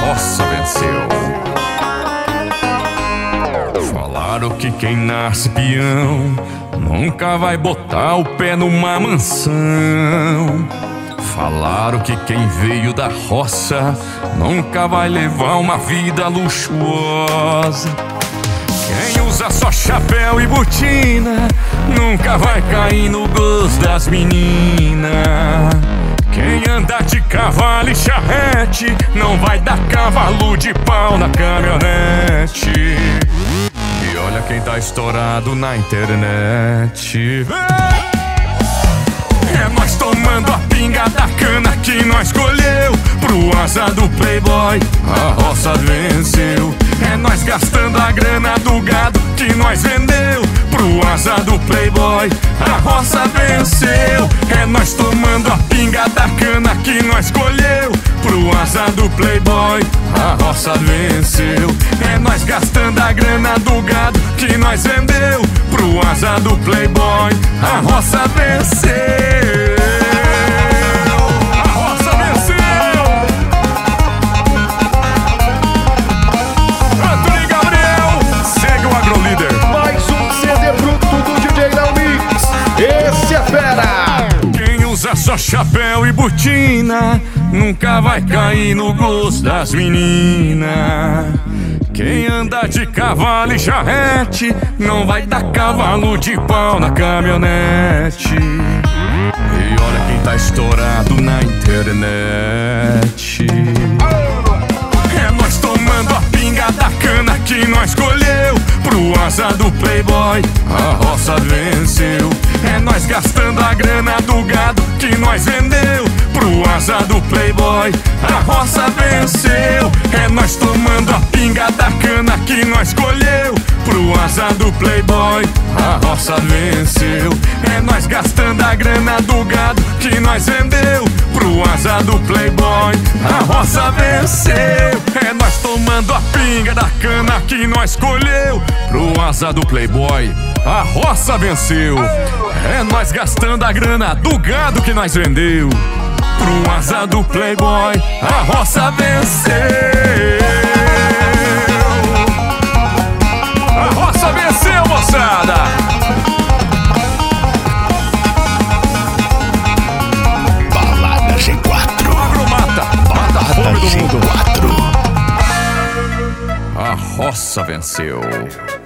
roça venceu. Falaram que quem nasce peão nunca vai botar o pé numa mansão. Falaram que quem veio da roça nunca vai levar uma vida luxuosa. Quem usa só chapéu e botina nunca vai cair no gosto das meninas. Quem anda de cavalo e charrete não vai dar cavalo de pau na caminhonete. E olha quem tá estourado na internet. É nós tomando a pinga da cana que nós colheu. Pro azar do playboy a roça venceu. É nós gastando a grana do gado que nós vendeu. Pro azar do playboy a roça venceu. É nós tomando a pinga da cana que nós colheu. Pro azar do playboy a roça venceu. É nós gastando a grana do gado que nós vendeu. Pro azar do playboy a roça venceu. Só chapéu e botina nunca vai cair no gosto das meninas. Quem anda de cavalo e charrete não vai dar cavalo de pau na caminhonete. E olha quem tá estourado na internet. É nós tomando a pinga da cana que nós colheu. Pro azar do playboy a roça venceu. É nós gastando a grana do gado que nós vendeu. Pro azar do playboy a roça venceu. É nós tomando a pinga da cana que nós colheu. Pro azar do playboy a roça venceu. É nós gastando a grana do gado que nós vendeu. Pro azar do playboy a roça venceu. É nós tomando a pinga da cana que nós colheu. Pro azar do playboy a roça venceu. É nós gastando a grana do gado que nós vendeu. Pro azar do playboy a roça venceu. A roça venceu, moçada. Balada G4. Agromata, mata a fome do mundo. G4. A roça venceu.